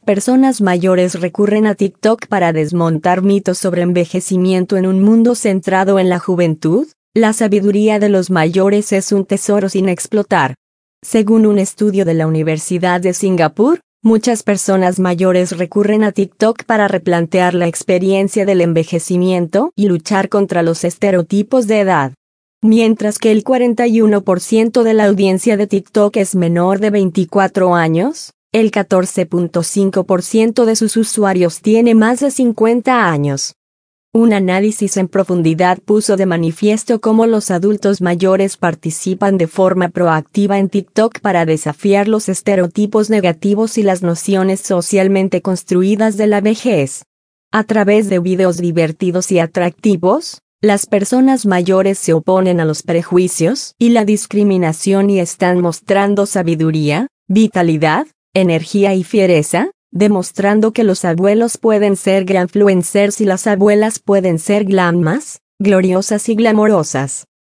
Personas mayores recurren a TikTok para desmontar mitos sobre envejecimiento en un mundo centrado en la juventud. La sabiduría de los mayores es un tesoro sin explotar. Según un estudio de la Universidad de Singapur, muchas personas mayores recurren a TikTok para replantear la experiencia del envejecimiento y luchar contra los estereotipos de edad. Mientras que el 41% de la audiencia de TikTok es menor de 24 años, el 14.5% de sus usuarios tiene más de 50 años. Un análisis en profundidad puso de manifiesto cómo los adultos mayores participan de forma proactiva en TikTok para desafiar los estereotipos negativos y las nociones socialmente construidas de la vejez. A través de videos divertidos y atractivos, las personas mayores se oponen a los prejuicios y la discriminación y están mostrando sabiduría, vitalidad, energía y fiereza, demostrando que los abuelos pueden ser glamfluencers y las abuelas pueden ser glamas, gloriosas y glamorosas.